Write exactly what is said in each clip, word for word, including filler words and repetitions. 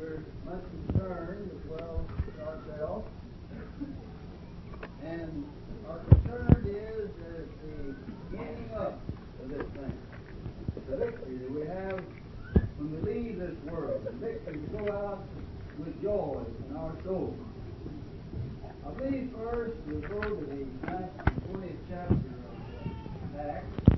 we're much concerned as well as ourselves. And our concern is that the ending up of this thing, the victory that we have when we leave this world, the victory to go out with joy in our soul. I believe first we'll go to the ninth and twentieth chapter of Acts.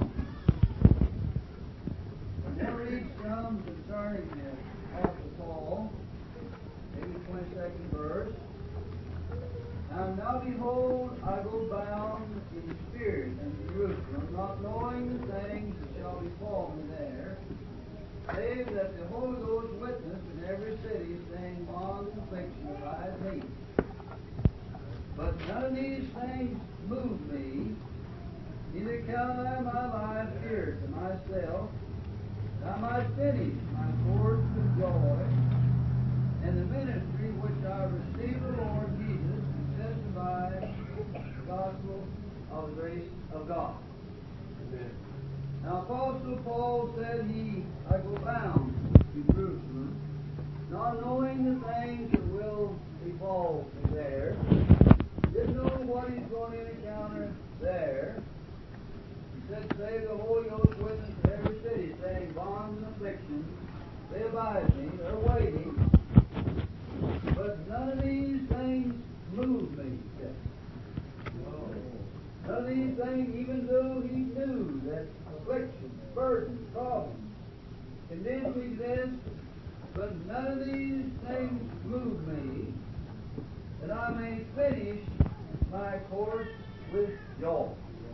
And we'll read some concerning the Apostle Paul, maybe the twenty-second verse. And now behold, I go bound in spirit unto Jerusalem, not knowing the things that shall befall me there, save that the Holy Ghost witness in every city, saying, bonds and affliction abide me. But none of these things move me, neither count I my life dear to myself, that I might finish my course with joy, and the ministry which I received of the Lord Jesus, to testify the gospel of the grace of God. Amen. Now Apostle Paul said he, I go bound to Jerusalem, not knowing the things that will befall me there. Didn't know what he's going to encounter there. He said, save the Holy Ghost witness in every city, saying, bonds and afflictions, they abide me, they're waiting. But none of these things move me, he said. None of these things, even though he knew that afflictions, burdens, problems, continually exist, but none of these things move me, that I may finish my course with joy.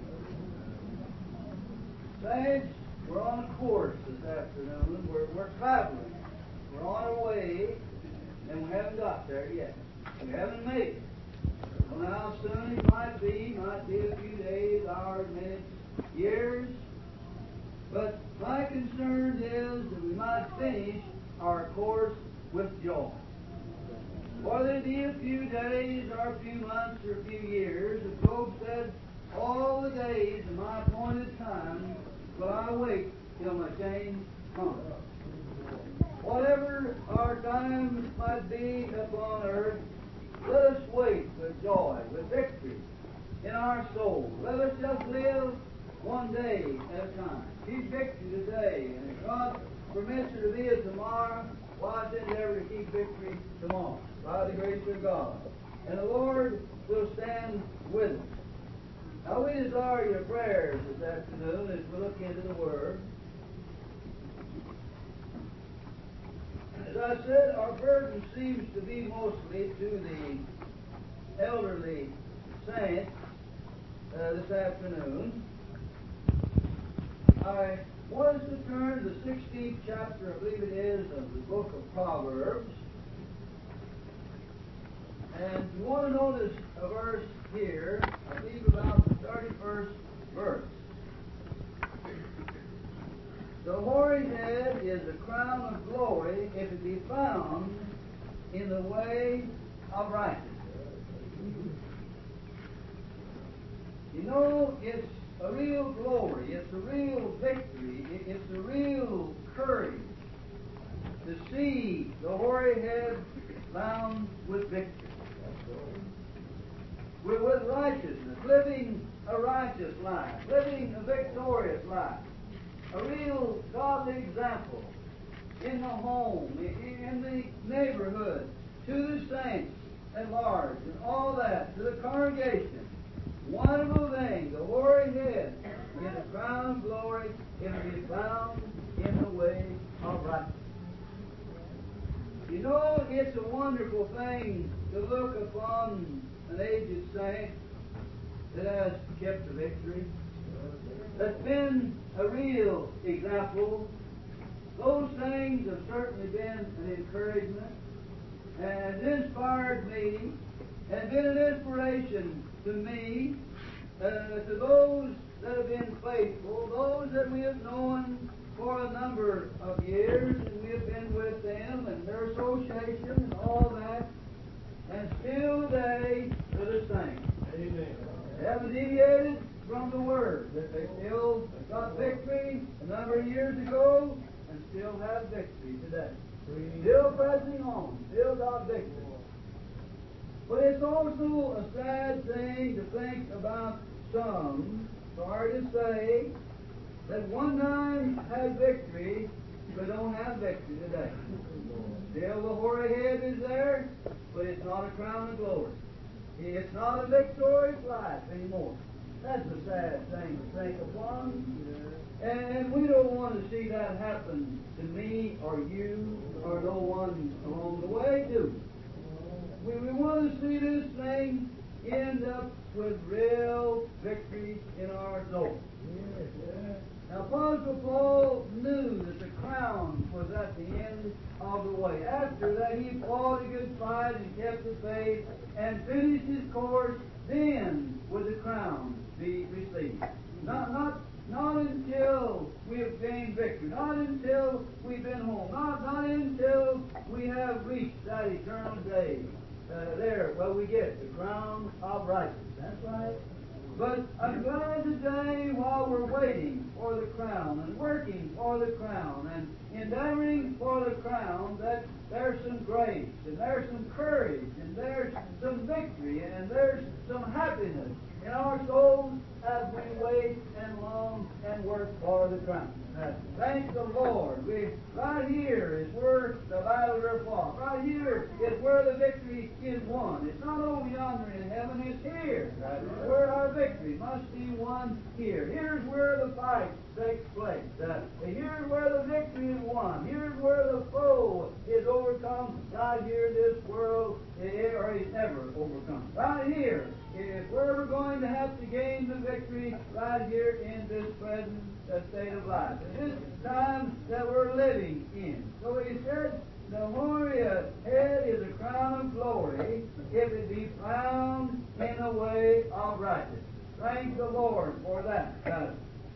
Saints, we're on a course this afternoon. We're, we're traveling. We're on our way, and we haven't got there yet. We haven't made it. Well, how soon it might be, might be a few days, hours, minutes, years. But my concern is that we might finish our course with joy. Whether it be a few days or a few months or a few years, the Job said, all the days of my appointed time will I wait till my change comes. Whatever our time might be upon earth, let us wait with joy, with victory in our soul. Let us just live one day at a time. Keep victory today, and if God permits it to be a tomorrow, watch it endeavor to keep victory tomorrow, by the grace of God. And the Lord will stand with us. Now we desire your prayers this afternoon as we look into the Word. As I said, our burden seems to be mostly to the elderly saints uh, this afternoon. I want us to turn to the sixteenth chapter, I believe it is, of the book of Proverbs. And you want to notice a verse here, I believe about the thirty-first verse. The hoary head is a crown of glory if it be found in the way of righteousness. You know, it's a real glory, it's a real victory, it's a real courage to see the hoary head bound with victory. We're with righteousness, living a righteous life, living a victorious life. A real godly example in the home, in the neighborhood, to the saints at large, and all that, to the congregation. Wonderful thing, the hoary head is a crown of glory if it is found in the way of righteousness. You know, it's a wonderful thing to look upon an aged saint that has kept the victory, that's been a real example. Those things have certainly been an encouragement and inspired me and been an inspiration to me, uh, to those that have been faithful, those that we have known for a number of years, and we have been with them and their association and all that, and still they are the same. Amen. They haven't deviated from the Word, that they still got victory a number of years ago and still have victory today. Still pressing on. Still got victory. But it's also a sad thing to think about some, sorry to say, that one time had victory, but don't have victory today. Still the hoary head is there, but it's not a crown of glory. It's not a victorious life anymore. That's a sad thing to think upon. And, and we don't want to see that happen to me or you or no one along the way, do we? We, we want to see this thing end up with real victory in our soul. Now, Apostle Paul knew that the crown was at the end of the way. After that, he fought a good fight and kept the faith and finished his course. Then would the crown be received. Not, not, not until we have gained victory. Not until we've been home. Not, not until we have reached that eternal day. Uh, there, well, we get the crown of righteousness. That's right. But I'm glad today, while we're waiting for the crown and working for the crown and endeavoring for the crown, that there's some grace and there's some courage and there's some victory and there's some happiness in our souls as we wait and long and work for the crown. Uh, thank the Lord. We, right here is where the battles are fought. Right here is where the victory is won. It's not over yonder in heaven, it's here. Right? Where our victory must be won here. Here's where the fight takes place. Uh, here's where the victory is won. Here's where the foe is overcome. Not here in this world, or he's never overcome. Right here is where we're going to have to gain the victory, right here in this present uh, state of life. This time that we're living in. So he said, the hoary head is a crown of glory if it be found in the way of righteousness. Thank the Lord for that. Uh,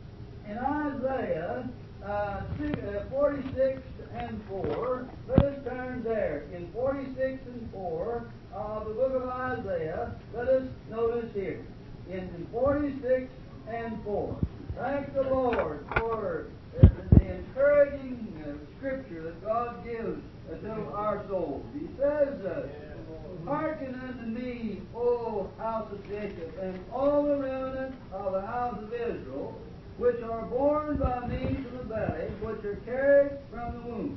in Isaiah uh, forty-six and four, let us turn there. In forty-six and four of the book of Isaiah, let us notice here. In forty-six and four. Thank the Lord for uh, the encouraging uh, scripture that God gives uh, to our souls. He says, uh, hearken unto me, O house of Jacob, and all the remnant of the house of Israel, which are born by me from the belly, which are carried from the womb.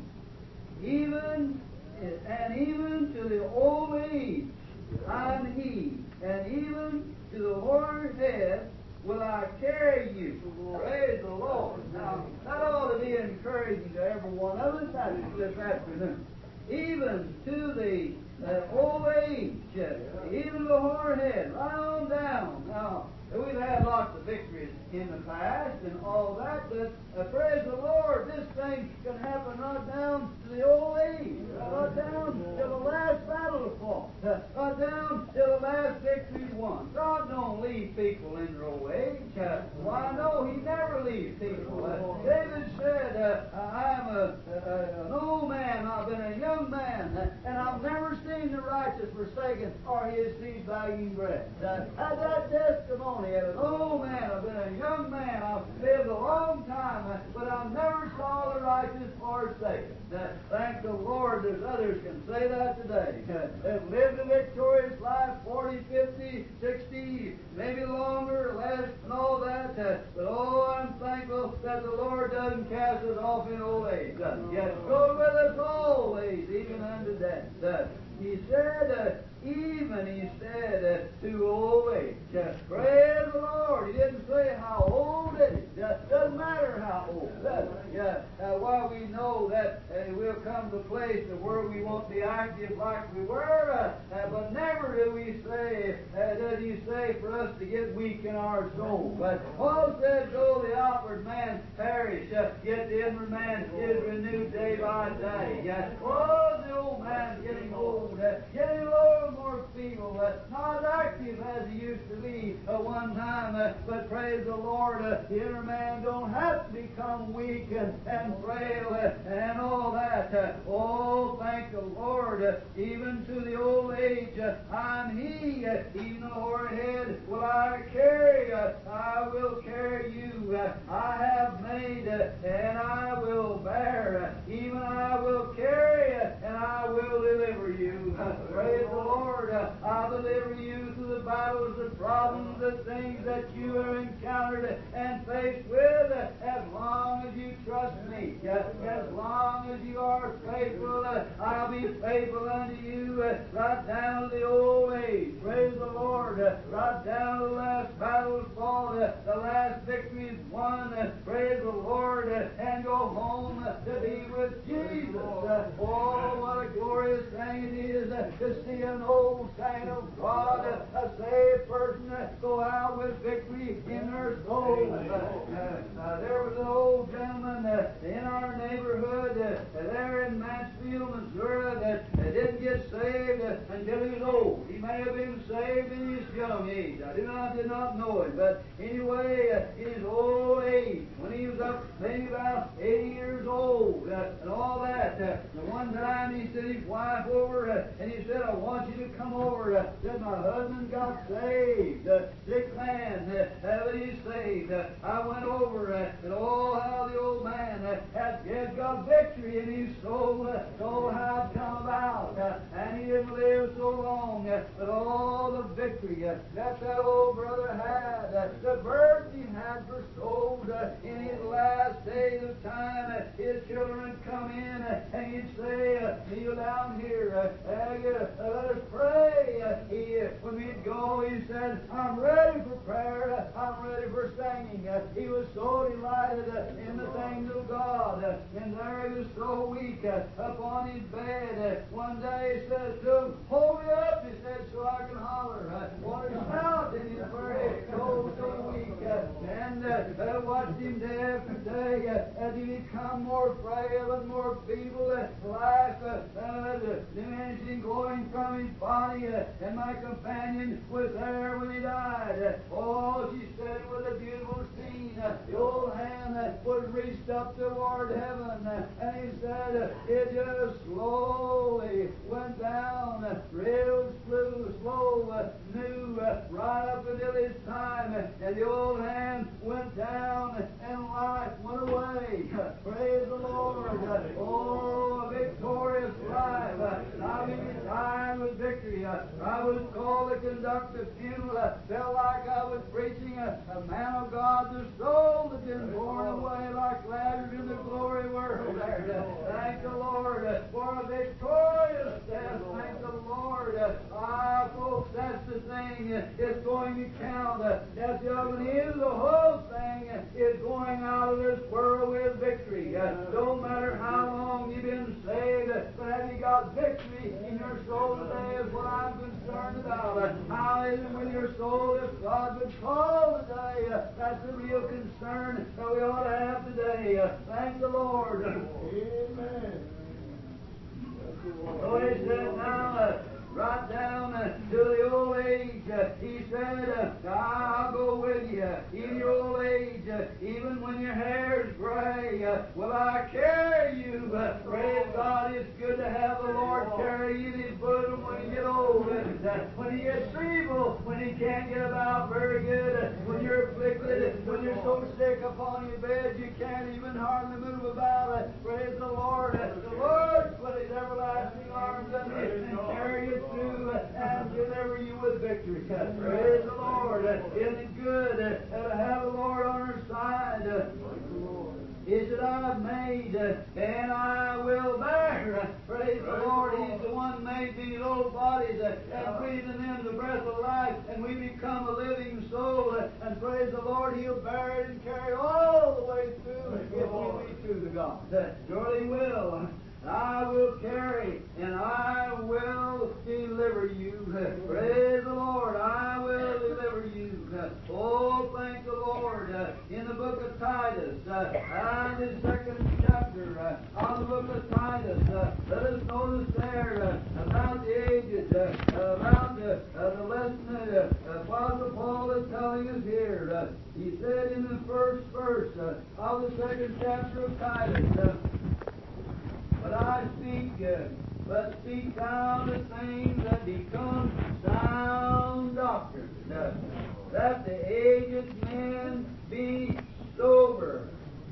Even, and even to the old age, I am he, and even to the hoary head, will I carry you. Praise the Lord. Now, that ought to be encouraging to every one of us this afternoon. Even to the uh, old age, uh, even to the hoary head, right on down. Now, we've had lots of victories in the past and all that, but uh, praise the Lord, this thing can happen right down to the old age, right down to the last battle to fall, uh, right down to the last victory won. God don't leave people in their old age. Uh, why, no, He never leaves people. Uh, David said, uh, I'm a, a, an old man, I've been a young man, uh, and I've never seen the righteous forsaken or his seed begging bread. Uh, had that testimony. As an old man, I've been a young man, I've lived a long time, uh, but I never saw the righteous forsaken. Uh, thank the Lord, there's others can say that today. Uh, they've lived a victorious life, forty, fifty, sixty, maybe longer, less, and all that. Uh, but oh, I'm thankful that the Lord doesn't cast us off in old age. Uh, yes, go with us always, even unto death. Uh, He said, uh, even, he said, uh, to old age. Uh, praise the Lord. He didn't say how old it is. Uh, doesn't matter how old. Uh, yeah, uh, while we know that uh, we'll come to a place where we won't be active like we were, uh, uh, but never do we say, uh, does he say for us to get weak in our soul. But Paul said, though the outward man perish, uh, yet the inward man is renewed day by day. Uh, oh, the old man getting old, uh, getting lower and more more feeble, uh, not as active as he used to be at one time. Uh, but praise the Lord, uh, the inner man don't have to become weak and, and frail uh, and all that. Uh, oh, thank the Lord. Uh, even to the old age, uh, I'm He. Uh, even the overhead will I carry. Uh, I will carry you. Uh, I have made uh, and I will bear. Uh, even I will carry uh, and I will deliver you. Uh, praise the Lord. Uh, I'll deliver you through the battles, the problems, the things that you are encountered and faced with, uh, as long as you trust me. Uh, as long as you are faithful, uh, I'll be faithful unto you uh, right down to the old age. Praise the Lord. Uh, right down to the last battle fought, uh, the last victory is won. Uh, praise the Lord. Uh, and go home uh, to be with Jesus. Uh, oh, what a glorious thing it is uh, to see an old saint of God, uh, a saved person, uh, go out with victory in their soul. Uh, uh, uh, there was an old gentleman uh, in our neighborhood uh, there in Mansfield, Missouri, that uh, didn't get saved uh, until he was old. He may have been saved in his young age. I do not, did not know it. But anyway, uh, in his old age, when he was up maybe about eighty years old uh, and all that, uh, the one time he sent his wife over uh, and he said, I want you to come over. Uh, said, my husband got saved. Uh, sick man, uh, but he's saved. Uh, I went over uh, and oh, how the old man uh, had, had got victory in his soul. Uh, told how it come about. Uh, and he didn't live so long. Uh, but all the victory uh, that that old brother had, uh, the burden he had for souls uh, in his last days of time, uh, his children would come in uh, and he'd say, uh, kneel down here, uh, uh, uh, let us pray. Uh, he, uh, when we'd go, he said, I'm ready for prayer, uh, I'm ready for singing. Uh, he was so delighted uh, in the things of God, uh, and there he was so weak uh, up on his bed. Uh, one day he said to him, hold me up, he said, so I can holler. Uh, wanted to shout in his prayer, so, so weak. Uh, and uh, uh, watched him day after day uh, as he become more frail and more feeble. Uh, life uh, uh, diminishing, going from his body. Uh, and my companion was there when he died. Uh, oh, she said it was a beautiful scene. Uh, the old hand uh, was reached up toward heaven. Uh, and he said uh, it just slowly went down, uh, real slow, slow, uh, new, uh, right up until his time. Uh, and the old hand went down and life went away. Uh, praise the Lord. Uh, oh, a victorious life. Uh, I be retired with victory. Uh, I was called to conduct the funeral. I felt like I was preaching a, a man of God, the soul that been born away like Lazarus in the glory world. There. Uh, thank the Lord uh, for a victorious death. Thank the Lord. Uh, ah, folks, that's the thing. Uh, it's going to count. Uh, that's the other is the whole thing uh, is going out of this world with victory. Uh, don't matter how long you've been saved, uh, but have you got victory in your soul today is what I'm concerned about. Uh, how is it with your soul if God would call today? Uh, that's the real concern that we ought to have today. Uh, thank the Lord. Amen. So he said now, uh, right down uh, to the old age, uh, he said, uh, I'll go with you. In your old age, uh, even when your hair is gray, uh, will I carry you? Uh, praise God, it's good to have the Lord carry you in His bosom when you get old. And, uh, when you get feeble, when you can't get about very good, uh, when you're afflicted, when you're so sick upon your bed you can't even hardly move about. Uh, praise the Lord. Uh, the Lord put His everlasting arms under you and carry you through uh, and deliver you with victory. Uh, praise the Lord. Uh, isn't it good uh, to have the Lord on our side? Uh, Is that I've made uh, and I will bear. Uh, praise the Lord. He's the one made these old bodies uh, and breathed in them the breath of life, and we become a living soul. Uh, and praise the Lord, He'll bear it and carry it all the way through if we'll be true to God. Uh, surely He will. I will carry and I will deliver you. Uh, praise the Lord. I will deliver you. Uh, oh, thank the Lord. Uh, in the book of Titus, uh, and the second chapter uh, of the book of Titus, uh, let us notice there uh, about the ages, uh, about answer of Titus. Uh, but I speak, uh, but speak thou the things that become sound doctrine, uh, that the aged men be sober,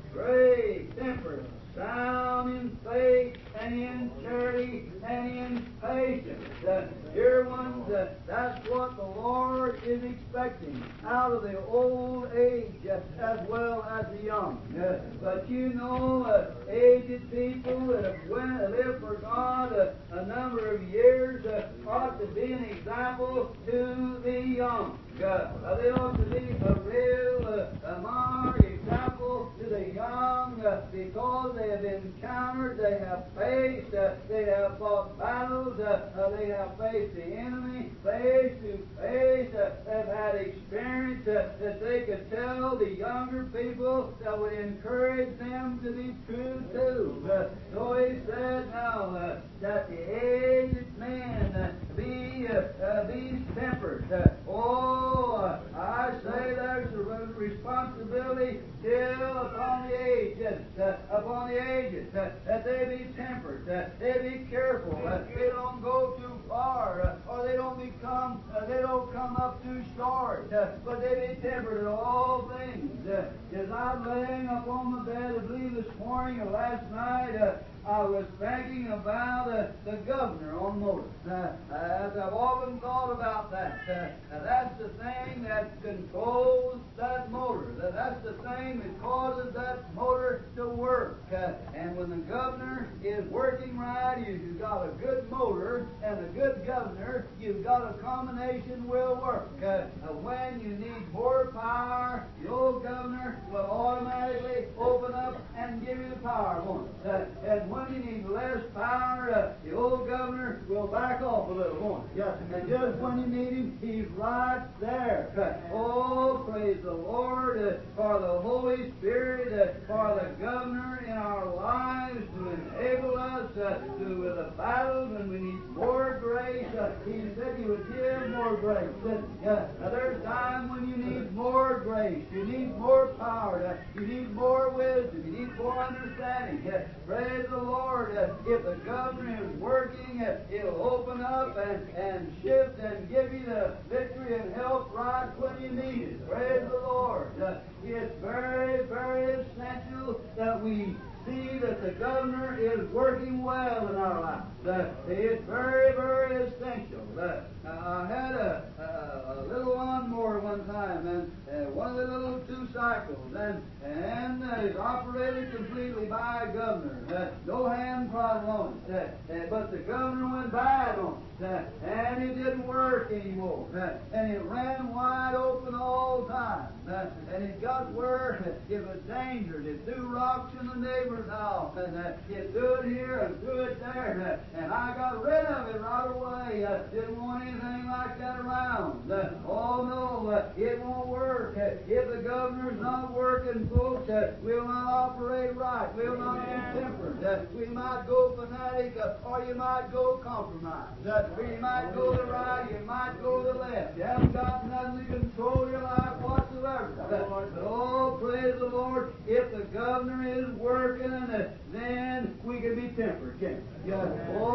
grave, temperate, sound in faith and in charity and in patience. Uh, dear ones, uh, that's what the Lord is expecting out of the old age uh, as well as the young. Uh, but you know, uh, aged people that have went, lived for God uh, a number of years uh, ought to be an example to the young. Uh, they ought to be a real uh, a monarch example to the young uh, because they have encountered, they have faced, uh, they have fought battles, uh, uh, they have faced the enemy face to face, uh, they've had experience uh, that they could tell the younger people that would encourage them to be true too. Uh, so he said now uh, that the aged men uh, be, uh, uh, be tempered. Uh, oh, Oh, I say there's a responsibility still upon the aged, uh, upon the aged, uh, that they be tempered, uh, they be careful, uh, they don't go too far, uh, or they don't become, uh, they don't come up too short, uh, but they be tempered in all things. Uh, as I'm laying upon the bed, I believe this morning or last night, uh, I was thinking about uh, the governor on motor. Uh, as I've often thought about that, uh, that's the thing that controls that motor. That's the thing that causes that motor to work. Uh, and when the governor is working right, you've got a good motor and a good governor, you've got a combination will work. Uh, when you need more power, the old governor will automatically open up and give you the power once. Uh, and when you need less power, uh, the old governor will back off a little more. Yes. And just when you need him, he's right there. Uh, oh, praise the Lord uh, for the Holy Spirit, uh, for the governor in our lives to enable us uh, to with the battles when we need more grace. Uh, he said he would give more grace. Uh, uh, there's time when you need more grace. You need more power. Uh, you need more wisdom. You need more understanding. Uh, praise the Lord. Uh, if the governor is working, uh, he'll open up and, and shift and give you the victory and help right when you need it. Praise the Lord. Uh, it's very, very essential that we see that the governor is working well in our lives. Uh, it's very, very essential. Uh, I had a, a, a little lawnmower one time, and uh, one of the little two cycles, and and uh, it's operated completely by a governor. Uh, no hand problem on it. Uh, uh, but the governor went bad on it, uh, and it didn't work anymore. Uh, and it ran wide open all the time. Uh, and it got where uh, it was dangerous. It threw rocks in the neighbor's house, and uh, it threw it here and threw it there. Uh, and I got rid of it right away. Uh, didn't want anything like that around. Uh, oh no, uh, it won't work. Uh, if the governor's not working, folks, uh, we'll not operate right. We'll not be tempered. Uh, we might go fanatic, uh, or you might go compromise. Uh, or you might go to the right, you might go to the left. You haven't got nothing to control your life whatsoever. Uh, but oh, praise the Lord, if the governor is working, uh, then we can be tempered, can't we? Yeah.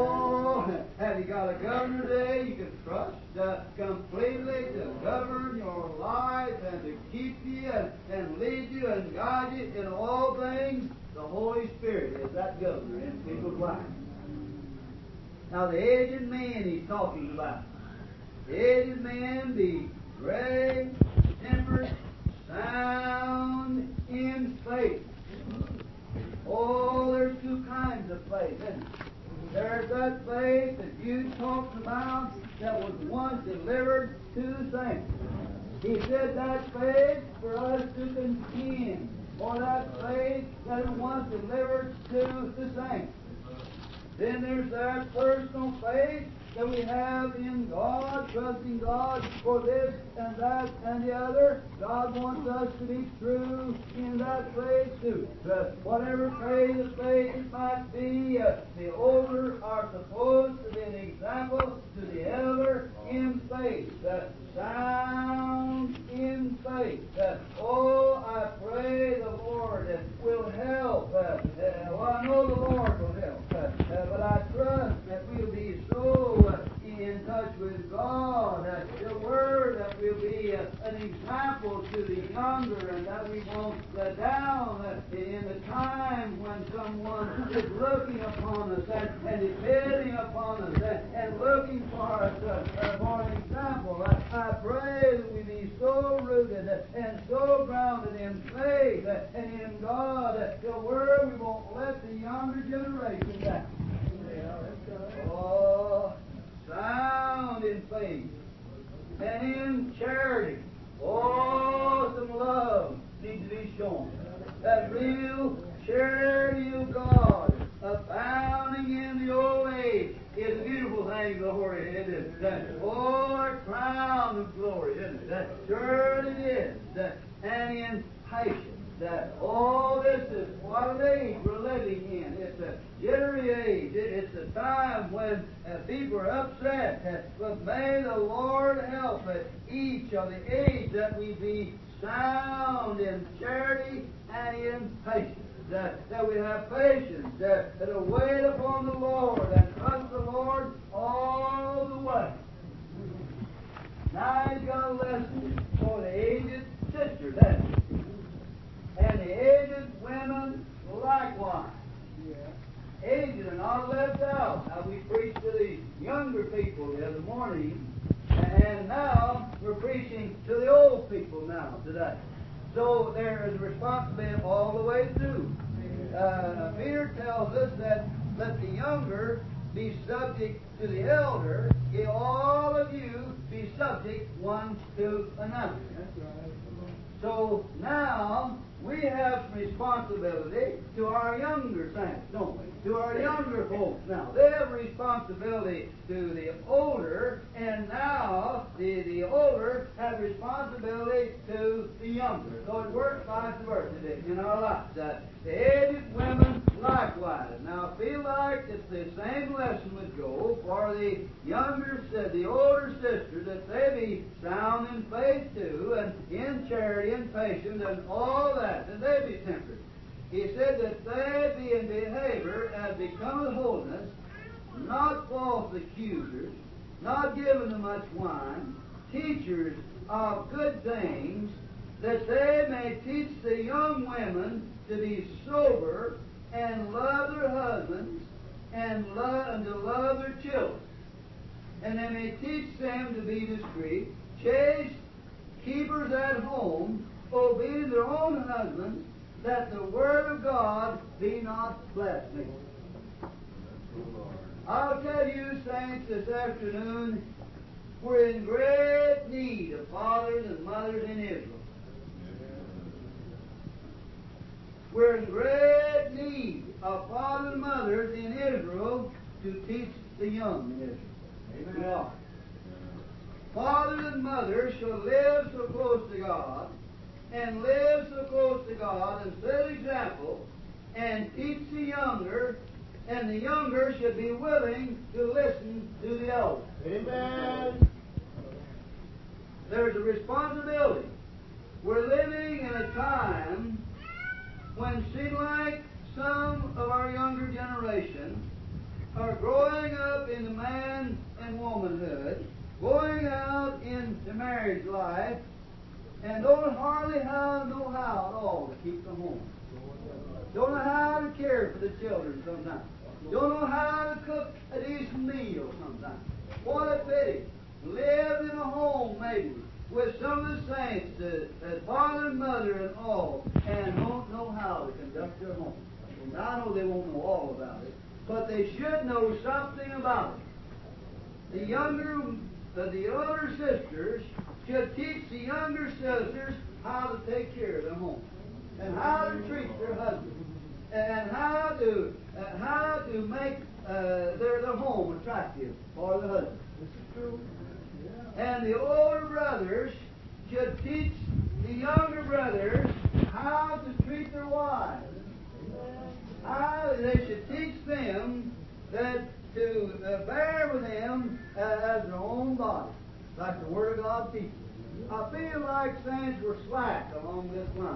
Oh, have you got a governor today you can trust uh, completely to govern your life and to keep you and, and lead you and guide you in all things? The Holy Spirit is that governor in people's lives. Now, the aged men he's talking about. The aged men be grave, temperate, sound in faith. Oh, there's two kinds of faith, isn't there? There's that faith that you talked about that was once delivered to the saints. He said that faith for us to contend, or that faith that was once delivered to the saints. Then there's that personal faith that we have in God, trusting God for this and that and the other. God wants us to be true in that faith too. But whatever faith of faith it might be, uh, the older are supposed to be an example to the elder in faith. Uh, sound in faith. Uh, oh, I pray the Lord uh, will help uh, younger, and that we won't let down uh, in the time when someone is looking upon us and, and depending upon us and, and looking for us uh, uh, for an example. I, I pray that we be so rooted uh, and so grounded in faith uh, and in God uh, to where we won't let the younger generation down. Oh, sound in faith and in charity. Oh, some love needs to be shown. That real charity of God abounding in the old age is a beautiful thing, Lord, isn't it? That, oh, a crown of glory, isn't it? That sure it is. That, and in patience. That all this is what an age we're living in. It's a jittery age. It's a time when uh, people are upset. Uh, but may the Lord help us, each of the age, that we be sound in charity and in patience. That, that we have patience, that, that wait upon the Lord and trust the Lord all the way. Now I've got a lesson for the aged sisters, hasn't it? And the aged women likewise. Yeah. Aged are not left out. Now we preached to the younger people the other morning, and now we're preaching to the old people now today. So there is a responsibility all the way through. Uh, Peter tells us that let the younger be subject to the elder, if all of you be subject one to another. That's right. So now we have some responsibility to our younger saints, don't we? To our younger folks now. They have responsibility to the older, and now the, the older have responsibility to the younger. So it works vice versa in our lives. Uh, the aged women likewise. Now I feel like it's the same lesson would go for the younger, the older sisters, that they be sound in faith too, and in charity and patience and all that, and they be temperate. He said that they be in behavior as becometh holiness, not false accusers, not given to much wine, teachers of good things, that they may teach the young women to be sober and love their husbands and, love, and to love their children. And they may teach them to be discreet, chaste, keepers at home, obedient to their own husbands, that the word of God be not blasphemed. I'll tell you, saints, this afternoon, we're in great need of fathers and mothers in Israel. We're in great need of fathers and mothers in Israel to teach the young in Israel. Amen. We are. Fathers and mothers shall live so close to God, and live so close to God, and set an example, and teach the younger, and the younger should be willing to listen to the elder. Amen. There's a responsibility. We're living in a time when it seems like some of our younger generation are growing up in the man and womanhood, going out into marriage life, and don't hardly how know how at all to keep them home. Don't know how to care for the children sometimes. Don't know how to cook a decent meal sometimes. What a pity. Lived in a home maybe with some of the saints, uh, uh, father and mother and all, and don't know how to conduct their home. And I know they won't know all about it, but they should know something about it. The younger, uh, the older sisters should teach the younger sisters how to take care of their home, and how to treat their husbands, and how to uh, how to make uh, their, their home attractive for the husband. This is true. And the older brothers should teach the younger brothers how to treat their wives. How they should teach them that to uh, bear with them uh, as their own body, like the Word of God teaches. I feel like saints were slack along this line.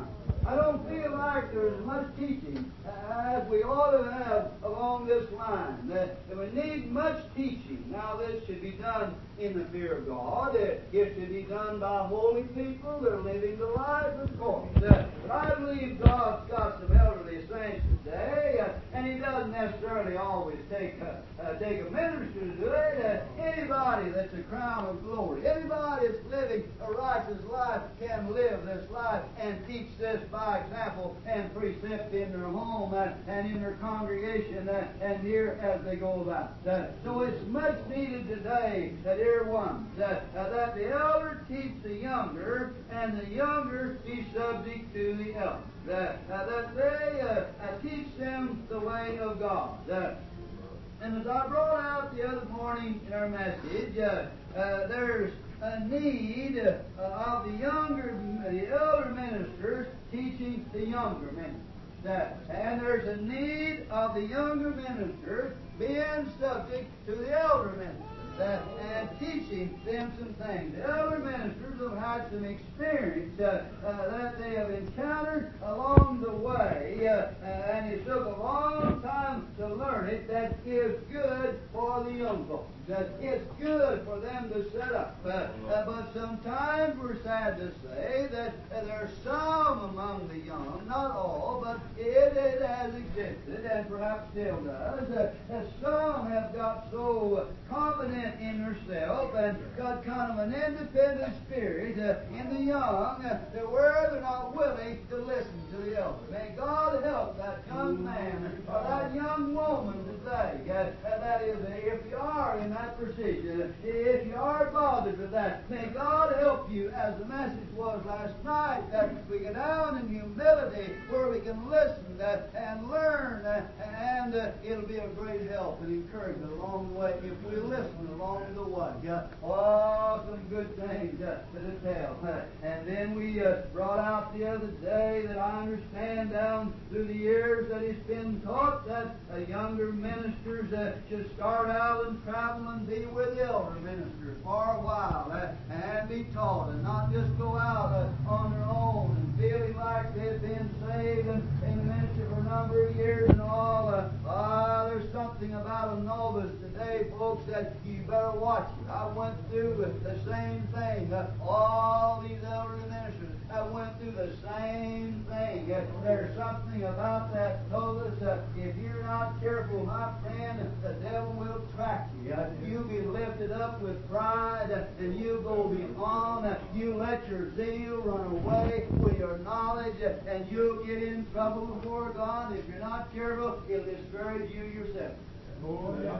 I don't feel like there's much teaching as we ought to have along this line. That we need much teaching. Now, this should be done in the fear of God. It should be done by holy people that are living the life of course. Uh, but I believe God's got some elderly saints today, uh, and He doesn't necessarily always take a, uh, take a minister to do it. Uh, anybody that's a crown of glory, anybody that's living a righteous life can live this life and teach this by example and precept in their home uh, and in their congregation uh, and here as they go about. Uh, so it's much needed today, uh, dear ones, uh, uh, that the elder teach the younger and the younger be subject to the elder. Uh, uh, that they uh, uh, teach them the way of God. Uh, and as I brought out the other morning in our message, uh, uh, there's a need uh, of the younger, the elder ministers teaching the younger ministers. Uh, and there's a need of the younger ministers being subject to the elder ministers. Uh, and teaching them some things. The elder ministers have had some experience uh, uh, that they have encountered along the way, uh, uh, and it took a long time to learn it, that is good for the young folks. That it's good for them to set up. Uh, uh, but sometimes we're sad to say that uh, there are some among the young, not all, but it, it has existed, and perhaps still does, uh, that some have got so confident in herself and got kind of an independent spirit uh, in the young uh, that where they're not willing to listen to the elder. May God help that young man or that young woman today. Uh, uh, that is, uh, if you are in that position, uh, if you are bothered with that, may God help you, as the message was last night, that we get down in humility where we can listen uh, and learn, uh, and uh, it'll be a great help and encouragement along the way if we listen along the way. Uh, oh, some good things uh, to tell. Uh, and then we uh, brought out the other day that I understand down through the years that it's been taught that uh, younger ministers uh, should start out and travel and be with elder ministers for a while uh, and be taught and not just go out uh, on their own and feeling like they've been saved and in the ministry for a number of years and all. Uh, uh, there's something about a novice today, folks, that you better watch it. I went through the same thing. Uh, all these elderly ministers, I went through the same thing. Uh, there's something about that novice. Uh, if you're not careful, my friend, the devil will track you. Uh, you'll be lifted up with pride, uh, and you'll go beyond. Uh, you let your zeal run away with your knowledge, uh, and you'll get in trouble before God. If you're not careful, it'll discourage you yourself. Oh, yeah.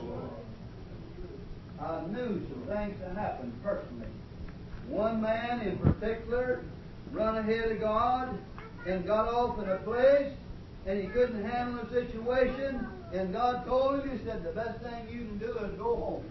I knew some things that happened personally. One man in particular run ahead of God and got off in a place and he couldn't handle the situation, and God told him, He said, the best thing you can do is go home.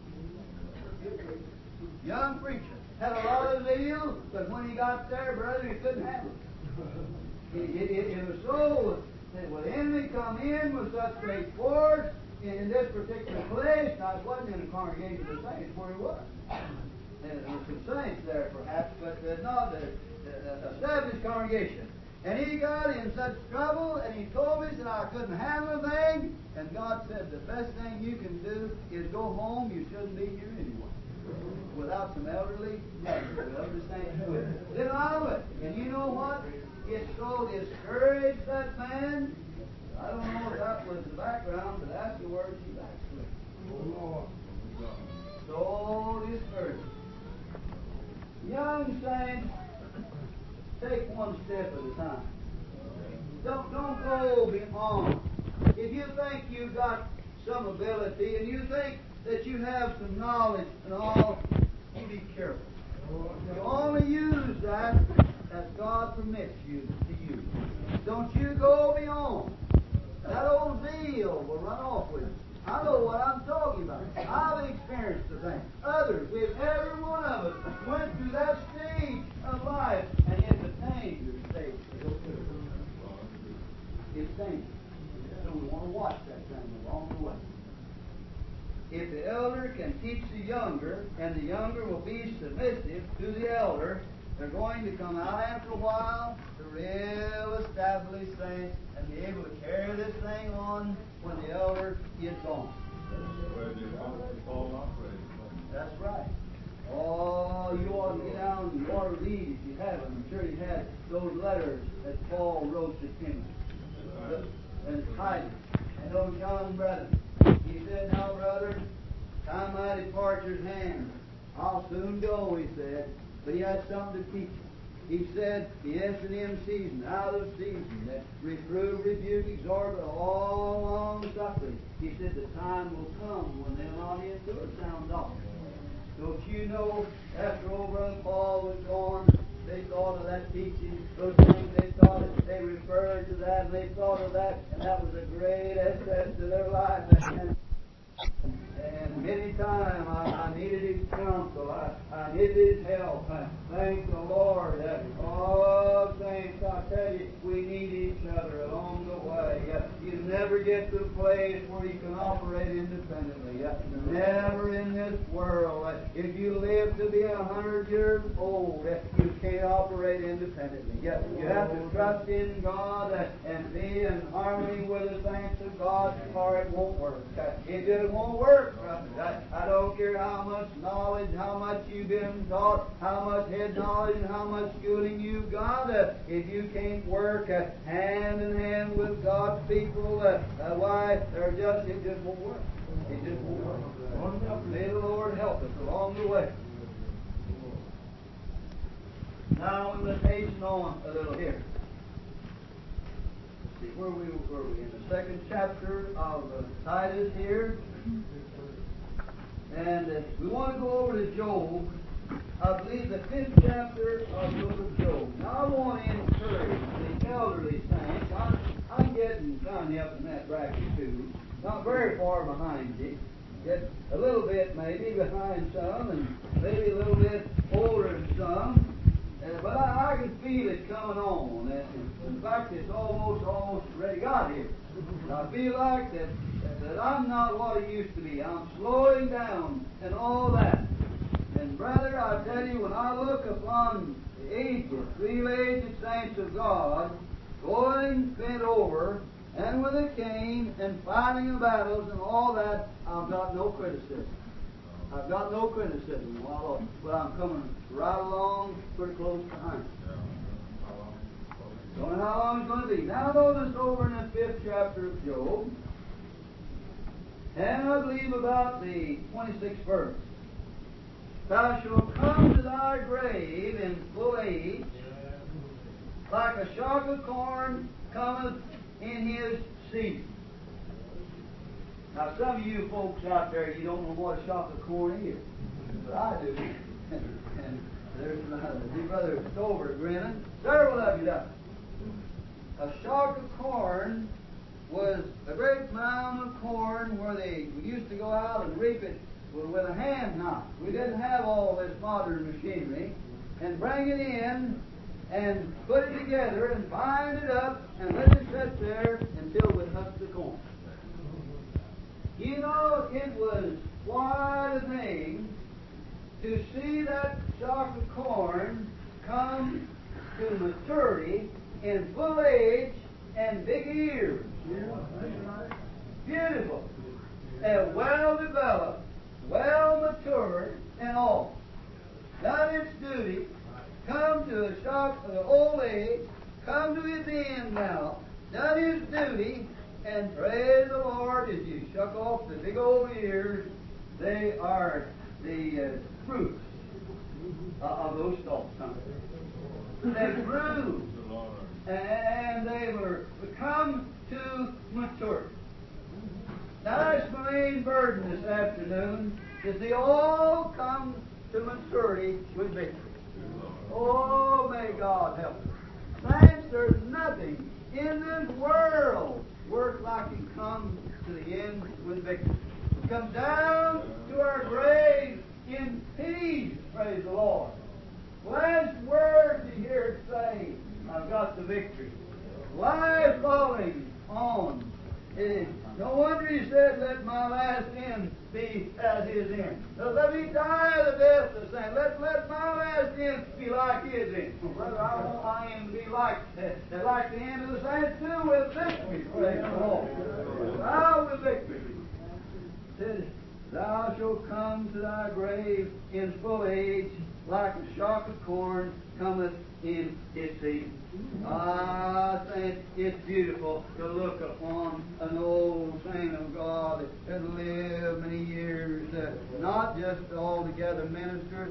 Young preacher. Had a lot of zeal, but when he got there, brother, he couldn't handle it. It, it, it, it was so that when the enemy come in with such great force in this particular place, now it wasn't in a congregation of saints where he was. And there were some saints there perhaps, but uh, not an established congregation. And he got in such trouble, and he told me that I couldn't handle the thing, and God said, the best thing you can do is go home. You shouldn't be here anyway. Without some elderly, elderly saints with it. Then I went. And you know what? It so discouraged that man. I don't know if that was the background, but afterwards he backslid. So discouraged. Young saints, take one step at a time. Don't, don't go beyond. If you think you've got some ability and you think that you have some knowledge and all, you be careful. You only use that as God permits you to use. Don't you go beyond. That old zeal will run off with you. I know what I'm talking about. I've experienced the thing. Others, with every one of us, went through that stage of life, and it's a dangerous stage to go through. It's dangerous. So we want to watch that thing along the way. If the elder can teach the younger, and the younger will be submissive to the elder, They're going to come out after a while, the real established saints, and be able to carry this thing on when the elder gets on. That's right. Oh, you ought to get down and you ought to read, if you haven't. I'm sure you had those letters that Paul wrote to Timothy and Titus and those young brothers. He said, now, brother, time my departure's hand. I'll soon go, he said. But he had something to teach you. He said, the S and M season, out of season, that reprove, rebuke, exhort, all long suffering. He said, the time will come when they'll not endure sound doctrine. Don't you know, after old Brother Paul was gone, they thought of that teaching, those things they thought it, they referred to that, and they thought of that, and that was a great asset to their life. And, and many times I, I needed his counsel, I, I needed his help. I thank the Lord. Uh, oh, saints, I tell you, we need each other along the way. Uh, you never get to a place where you can operate independently. Uh, never in this world. Uh, if you live to be a hundred years old, uh, you can't operate independently. Uh, you have to trust in God uh, and be in harmony with the saints of God, or it won't work. Uh, it just won't work. I, I don't care how much knowledge, how much you've been taught, how much head knowledge and how much schooling you've got. Uh, if you can't work uh, hand in hand with God's people, uh, uh, why, they're just, it just won't work. It just won't work. May the Lord help us along the way. Now, I'm going to hasten on a little here. Let's see, where we were we? In the second chapter of uh, Titus here. And uh, we want to go over to Job. I believe the fifth chapter of the book of Job. Now I want to encourage the elderly saints. I'm, I'm getting kind of up in that bracket too. Not very far behind you. Just a little bit maybe behind some, and maybe a little bit older than some. Uh, but I, I can feel it coming on. And in fact, it's almost, almost already got here. And I feel like that, that I'm not what I used to be. I'm slowing down and all that. And brother, I tell you, when I look upon the ages, real aged saints of God, going bent over, and with a cane, and fighting the battles and all that, I've got no criticism. I've got no criticism. Well, well, I'm coming right along pretty close behind. Don't know how long it's going to be. Now notice over in the fifth chapter of Job, and I believe about the twenty-sixth verse. Thou shalt come to thy grave in full age, like a shock of corn cometh in his season. Now some of you folks out there, you don't know what a shock of corn is. But I do. And there's another. See Brother Stover grinning. Several of you down. A shock of corn was a great mound of corn where they we used to go out and reap it with a hand knife. We didn't have all this modern machinery. And bring it in and put it together and bind it up and let it sit there until we husk the corn. You know, it was quite a thing to see that shock of corn come to maturity in full age and big ears. Beautiful. And well developed, well matured, and all. Now its duty, come to a shock of the old age, come to its end now, done his duty, and praise the Lord as you shuck off the big old ears. They are the uh, fruits uh, of those stalks. They grew, and they were come to maturity. Now that's my main burden this afternoon, is they all come to maturity with victory. Oh, may God help us. Thanks, there's nothing in this world work like it comes to the end with victory. Come down to our grave in peace, praise the Lord. Last word you hear it say, I've got the victory. Life falling on is No wonder he said, let my last end be as his end. Uh, let me die the death of the saint. Let, let my last end be like his end. Well, brother, I want my end to be like, uh, like the end of the saints too, with victory. Praise the Lord. Thou with victory. Said, thou shalt come to thy grave in full age, like a shock of corn cometh in its season. Ah, saints, it's beautiful to look upon an old saint of God that lived many years, uh, not just altogether ministers,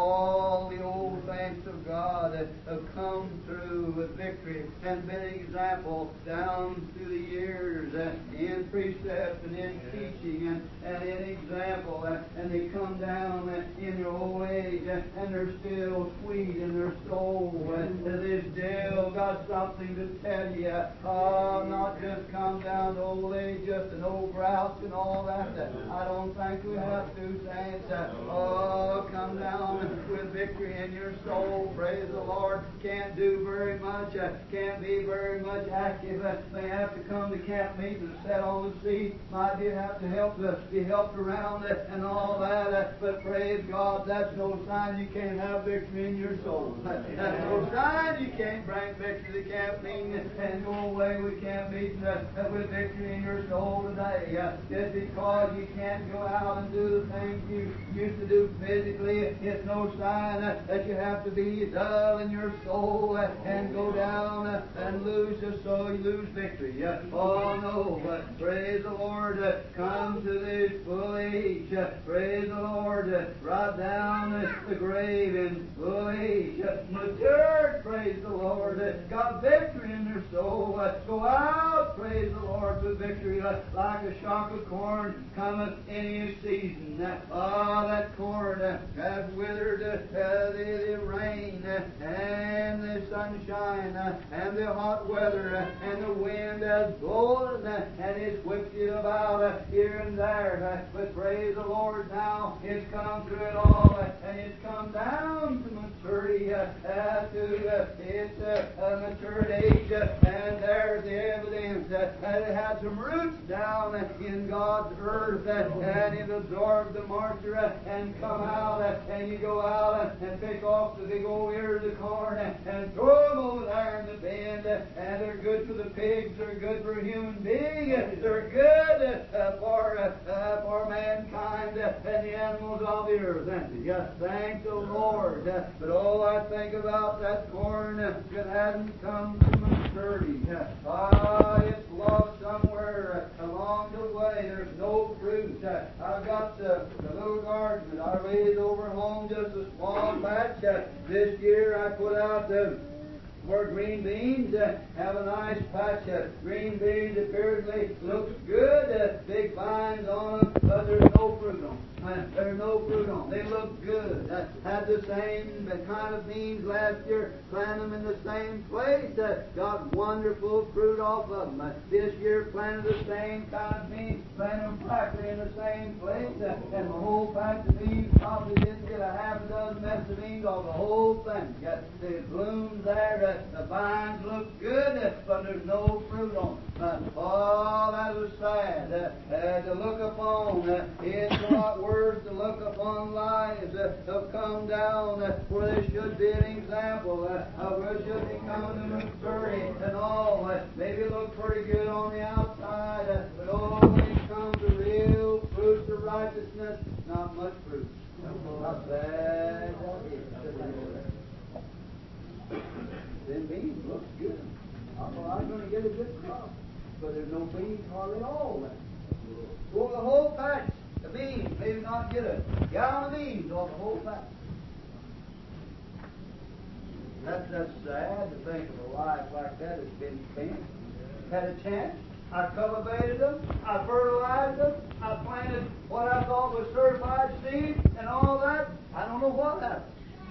all the old saints of God that have come through with victory and been an example down through the years uh, in precept and in teaching and, and in example, uh, and they come down uh, in their old age uh, and they're still sweet in their soul. Uh, they've still got something to tell you. Oh, not just come down to old age, just an old grouch and all that. Uh, I don't think we have to, saints. Uh, oh, come down with victory in your soul. Praise the Lord. Can't do very much. Uh, can't be very much active. Uh, they have to come to camp meeting and sit on the seat. Might be have to help uh, be helped around uh, and all that. Uh, but praise God, that's no sign you can't have victory in your soul. Uh, that's no sign you can't bring victory to camp meeting and go away with camp meeting uh, with victory in your soul today. Uh, just because you can't go out and do the things you used to do physically, it's no sign uh, that you have to be dull in your soul uh, and go down uh, and lose just so you lose victory. Uh, oh no, uh, praise the Lord, uh, come to this full age. Uh, praise the Lord, uh, right down uh, the grave in full age. Uh, matured, praise the Lord, uh, got victory in their soul. Uh, go out, praise the Lord, with victory uh, like a shock of corn cometh in his season. Uh, oh, that corn uh, has withered uh, uh, the, the rain uh, and the sunshine uh, and the hot weather uh, and the wind has blown uh, and it's whipped it about uh, here and there. Uh, but praise the Lord, now it's come through it all uh, and it's come down to maturity, uh, uh, to uh, its uh, uh, matured age, uh, and there's the evidence uh, that it had some roots down uh, in God's earth, uh, and it absorbed the moisture uh, and come out, uh, and you go out uh, and pick off the big old ears of corn uh, and throw them over there in the bin, uh, and they're good for the pigs, they're good for a human being, uh, they're good uh, for uh, uh, for mankind uh, and the animals of the earth. And yes, thank the Lord. Uh, but all I think about that corn uh, that hasn't come to maturity. Ah, uh, it's lost somewhere uh, along the way. There's no fruit. Uh, I've got uh, the little garden that I raised over home, just a small patch. Uh, this year I put out the for green beans, uh, have a nice patch of green beans. Apparently looks good, uh, big vines on them, but there's no fruit on them. Uh, there's no fruit on them. They look good. Uh, had the same kind of beans last year, planted them in the same place, uh, got wonderful fruit off of them. Uh, this year planted the same kind of beans, planted them practically in the same place, uh, and the whole patch of beans probably didn't get a half a dozen mess of beans off the whole thing. Got the blooms there. Uh, The vines look good, but there's no fruit on them. Oh, that was sad uh, uh, to look upon. Uh, it's a lot worse to look upon lives uh, have come down uh, where there should be an example uh, of where it should be coming to maturity and all. Uh, maybe look pretty good on the outside, uh, but oh, when it comes to real fruits of righteousness, not much fruit. How bad that is. Them beans look good. I thought I'm going to get a good crop, but there's no beans hardly all left. So the whole patch of beans, maybe not get a gallon of beans off the whole patch. That's, that's sad to think of a life like that has been spent. Had a chance. I cultivated them. I fertilized them. I planted what I thought was certified seed and all that. I don't know what happened.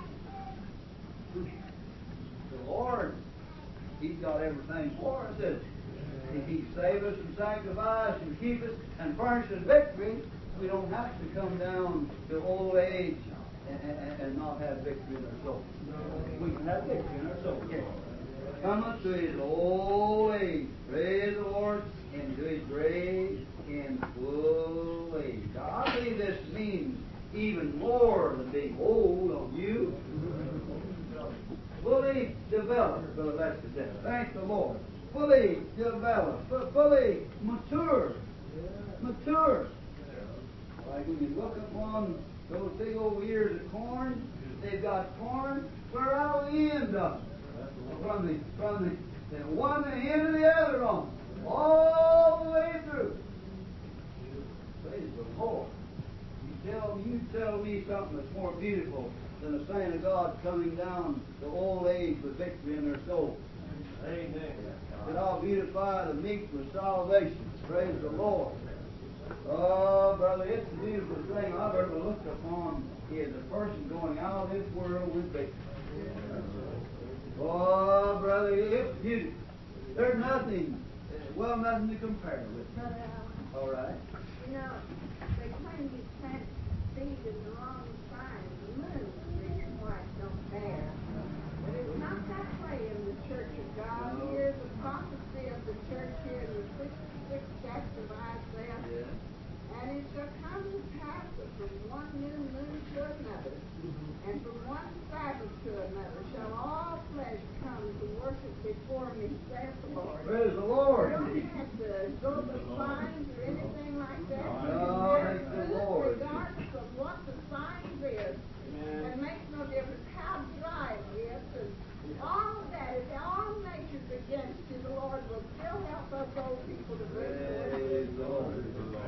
The Lord, He's got everything for us. If He save us and sanctify us and keep us and furnish us victory, we don't have to come down to old age and, and, and not have victory in our soul. We can have victory in our soul. Yes. cometh to his old age. Praise the Lord. Into his grave in full age. Now, I believe this means even more than being old on you. Fully developed, Brother Lester. Thank the Lord. Fully developed, fully mature. Mature. Like when you look upon those big old ears of corn, they've got corn clear out the end of them. From the, from the, the one end to the other on them. All the way through. Praise the Lord. You tell, you tell me something that's more beautiful than the sign of God coming down to old age with victory in their soul. Amen. That I'll beautify the meek with salvation. Praise the Lord. Oh, brother, it's the beautiful thing I've ever looked upon is a person going out of this world with victory. Oh, brother, it's beautiful. There's nothing, well, nothing to compare with. Brother Allen. All right. You know, they claim you can't see in the wrong sign. The moon, the reason why it don't bear. But it's not that way in the Church of God. No. Here's the prophecy of the church here in the sixty-sixth chapter of Isaiah. Yeah. And it shall come to pass that from one new moon to another, and from one Sabbath to another, shall all flesh come to worship before me, saith the Lord. Praise the Lord. You don't have to go to signs or anything like that. No, You can thank bear the fruit Lord. regardless of what the signs is. It makes no difference how dry it is. And all of that, if all nature's against you, the Lord will still help us old people to bring Praise the Lord.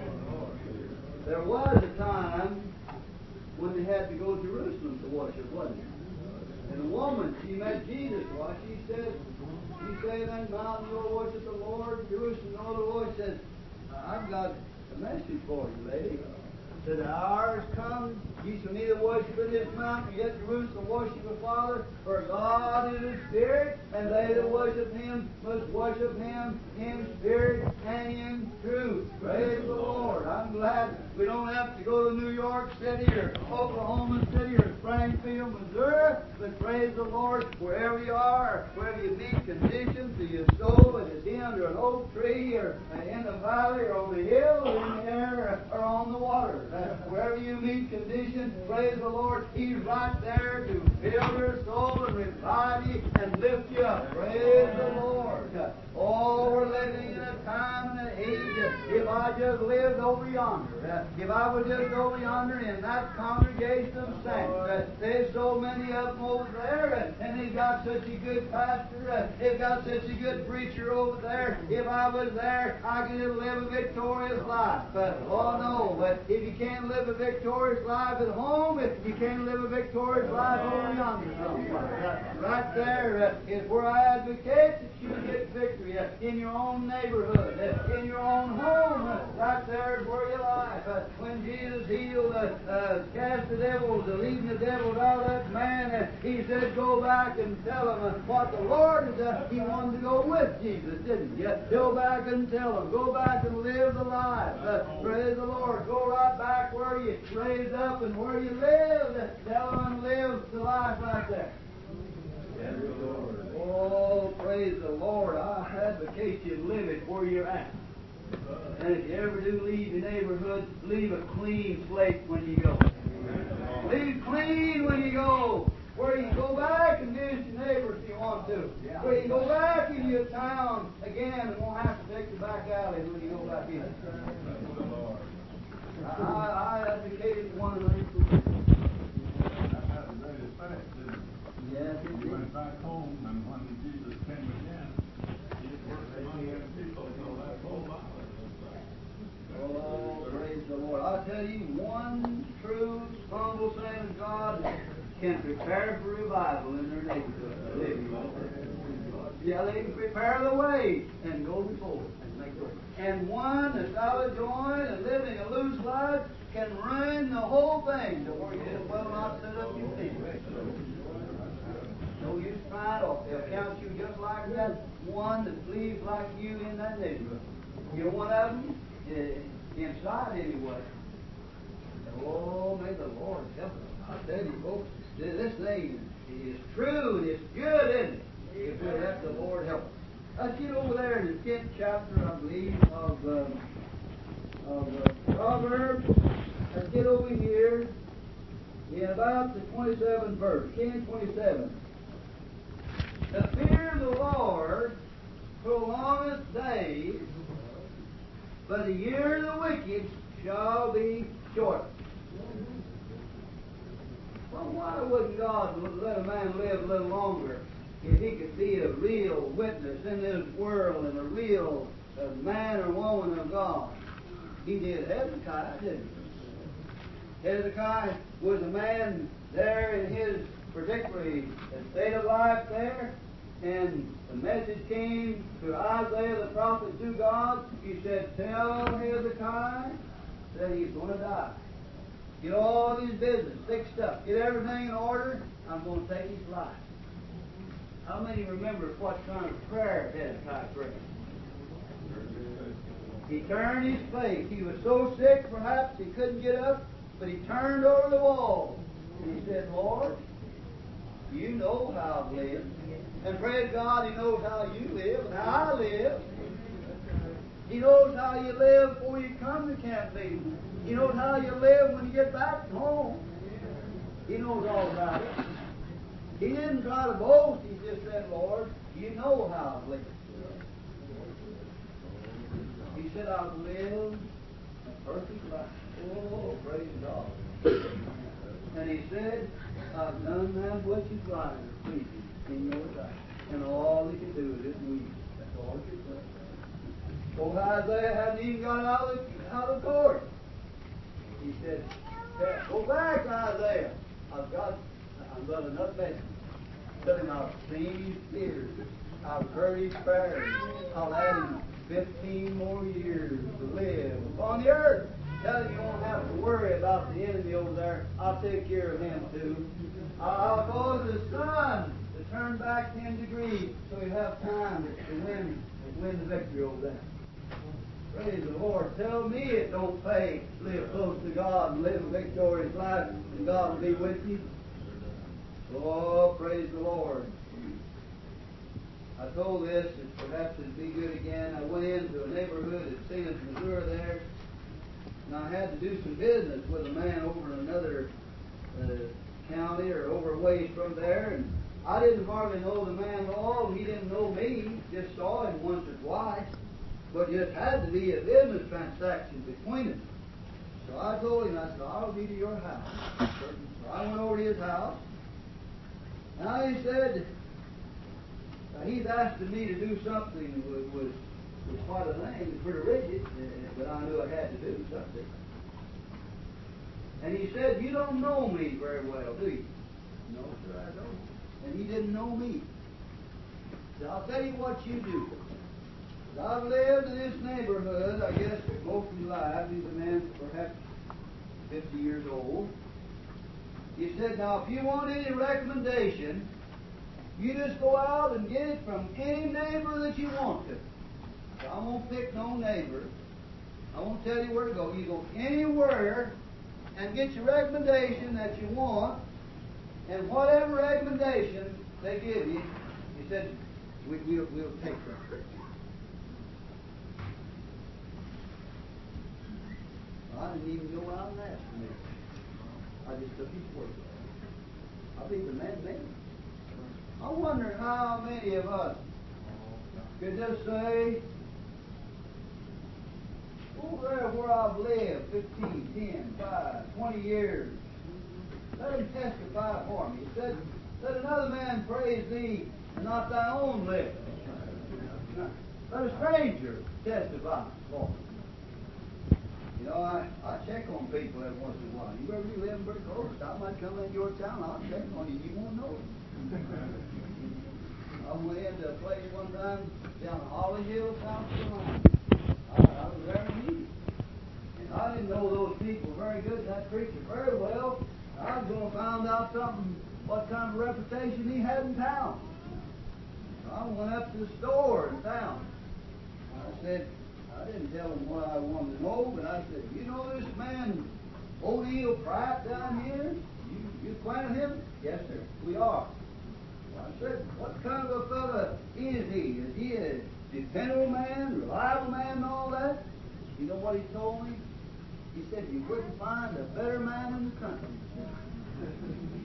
There was a time when they had to go to Jerusalem to worship, wasn't there? And a woman, she met Jesus, well, she said, she said, that mountain you'll worship the Lord, Jerusalem, no, the Lord said, I've got a message for you, lady. Said, the hour has come, ye shall neither worship in this mountain, yet Jerusalem worship the Father, for God is a spirit, and they that worship him must worship him in spirit and in truth. Praise the Lord. I'm glad we don't have to go to New York City or Oklahoma City or Springfield, Missouri, but praise the Lord, wherever you are, wherever you meet conditions of your soul, whether it's in under an oak tree or in the valley or on the hill or in the air or on the water. Uh, wherever you meet conditions, praise the Lord, he's right there to fill your soul and revive you and lift you up. Praise the Lord. Uh, oh, we're living in a time and an age. Uh, if I just lived over yonder, uh, if I was just over yonder in that congregation of saints, uh, there's so many of them over there, uh, and they've got such a good pastor, uh, they've got such a good preacher over there. If I was there, I could live a victorious life. Uh, oh no, uh, if you can't can't live a victorious life at home, you can't live a victorious life over yonder somewhere. Uh, right there uh, is where I advocate that you get victory uh, in your own neighborhood, uh, in your own home. Uh, right there is where you lie. Uh, when Jesus healed, uh, uh, cast the devils, uh, leading the devils out of that man, uh, he said, go back and tell him uh, what the Lord has done. He wanted to go with Jesus, didn't he? Uh, go back and tell him. Go back and live the life. Uh, praise the Lord. Go right back where you raised up and where you lived. Tell them to live the life like that. Yes, Lord. Oh, praise the Lord. I advocate you live it where you're at. And if you ever do leave your neighborhood, leave a clean slate when you go. Leave clean when you go. Where you go back and visit your neighbors if you want to. Where you go back into your town again and won't have to take the back alley when you go back in. I, I advocated one of those. That had a great effect, didn't it? Yes, it He did. went back home, and when Jesus came again, he worked among them people, so that whole lot of it. Oh, praise the Lord. I'll tell you, one true, humble saint of God can prepare for revival in their neighborhood. Yeah, they can prepare the way and go before and make way. And one that's out of joint and living a loose life can ruin the whole thing to where you just will not sit up your feet. No use trying to. They'll count you just like that one that believes like you in that neighborhood. You're one of them, uh, inside anyway. Oh, may the Lord help us. I tell you, folks, this thing is true and it's good, isn't it? If we let the Lord about the twenty-seventh verse, ten twenty-seven. The fear of the Lord prolongeth days, but the year of the wicked shall be shortened. Well, why wouldn't God let a man live a little longer if he could be a real witness in this world and a real uh, man or woman of God? He did Hezekiah, didn't he? Hezekiah was a man there in his particularly state of life there, and the message came to Isaiah the prophet through God. He said, tell Hezekiah that he's going to die. Get all his business fixed up. Get everything in order. I'm going to take his life. How many remember what kind of prayer Hezekiah prayed? He turned his face. He was so sick, perhaps, he couldn't get up, but he turned over the wall. And he said, Lord, you know how I've lived. And praise God, He knows how you live and how I live. He knows how you live before you come to camp meeting. He knows how you live when you get back home. He knows all about it. He didn't try to boast. He just said, Lord, you know how I've lived. He said, I've lived a perfect life. Oh, praise God. And he said, I've done that which is right and pleasing in your sight. And all he could do is just move. That's all he could say. Old Isaiah hadn't even got out of the, out of the court. He said, go back, Isaiah. I've got, I've got enough message. Tell him I've seen his tears. I've heard his prayers. I'll add him fifteen more years to live upon the earth. Tell him you won't have to worry about the enemy over there. I'll take care of him too. I'll cause the sun to turn back ten degrees so you have time to win, to win the victory over there. Praise the Lord. Tell me it don't pay to live close to God and live a victorious life, and God will be with you. Oh, praise the Lord. I told this, that perhaps it'd be good again. I went into a neighborhood at Saint Louis, Missouri there, and I had to do some business with a man over in another uh, county or over a ways from there, and I didn't hardly know the man at all, and he didn't know me. Just saw him once or twice, but just had to be a business transaction between us. So I told him, I said, I'll be to your house. So I went over to his house. Now he said, uh, he's asking me to do something that was, was, was quite a thing, was pretty rigid, uh, but I knew I had to do something. And he said, you don't know me very well, do you? No, sir, I don't. And he didn't know me. So I'll tell you what you do. I've lived in this neighborhood, I guess, most of his life. He's a man perhaps fifty years old. He said, now, if you want any recommendation, you just go out and get it from any neighbor that you want to. So I won't pick no neighbor. I won't tell you where to go. You go anywhere and get your recommendation that you want, and whatever recommendation they give you, he said, we, we'll, we'll take that. I didn't even go out and ask for me. I just took his word. I believe the man made it. I wonder how many of us could just say, over there where I've lived fifteen, ten, five, twenty years, let him testify for me. He said, let another man praise thee and not thy own lips. Let a stranger testify for me. You know, I, I check on people every once in a while. You ever live very close? I might come into your town, I'll check on you. You won't know it. I went into a place one time down in Holly Hill, South Carolina. I, I was there in meeting. And I didn't know those people very good, that preacher very well. I was going to find out something, what kind of reputation he had in town. So I went up to the store in town. I said, I didn't tell him what I wanted to know, but I said, you know this man, O'Neill Pratt down here? You, you acquainted him? Yes, sir. We are. Well, I said, what kind of a fellow is he? Is he a dependable man, reliable man, and all that? You know what he told me? He said, you wouldn't find a better man in the country.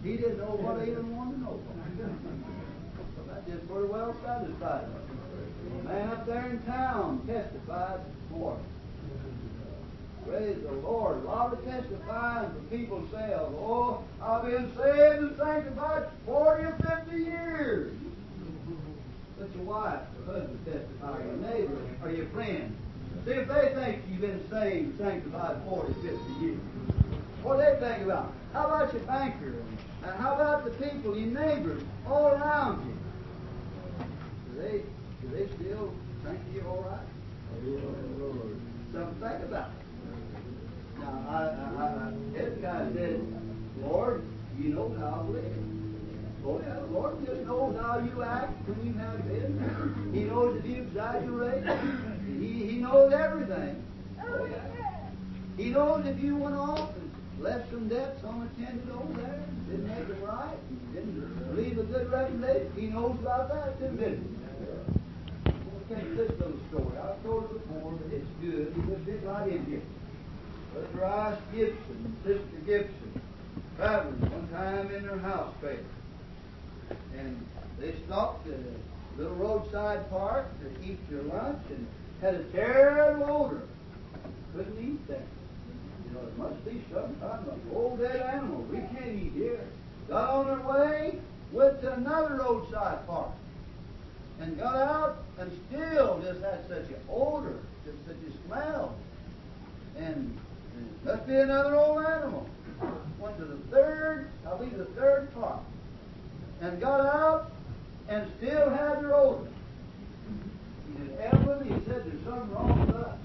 He didn't know what he even wanted to know. That just pretty well satisfied him. A man up there in town testified for him. Praise the Lord. A lot of testifying for people say, oh, I've been saved and sanctified forty or fifty years. But your wife, your husband testify, or your neighbor, or your friend. See if they think you've been saved and sanctified forty, fifty years. What do they think about? How about your banker? And how about the people, your neighbors, all around you? Do they, do they still think you're all right? Something to think about. Now, I, I, I, this guy said, Lord, you know how I live. Oh, yeah, the Lord just knows how you act when you have business. He knows if you exaggerate. He, he knows everything. Oh, yeah. He knows if you went off and left some debts unattended over there, didn't make it right, didn't leave a good recommendation. He knows about that too, didn't he? We'll take this little story. I've told it before, but it's good. You just fit right in here. Brother Rice Gibson and Sister Gibson traveling one time in their house trailer. And they stopped at a little roadside park to eat their lunch and had a terrible odor. Couldn't eat that. You know, there must be some kind of old dead animal. We can't eat here. Got on their way, went to another roadside park and got out and still just had such an odor, just such a smell. And it must be another old animal. Went to the third, I'll be the third park. And got out and still had their odor. He said, Evelyn, he said, there's something wrong with us.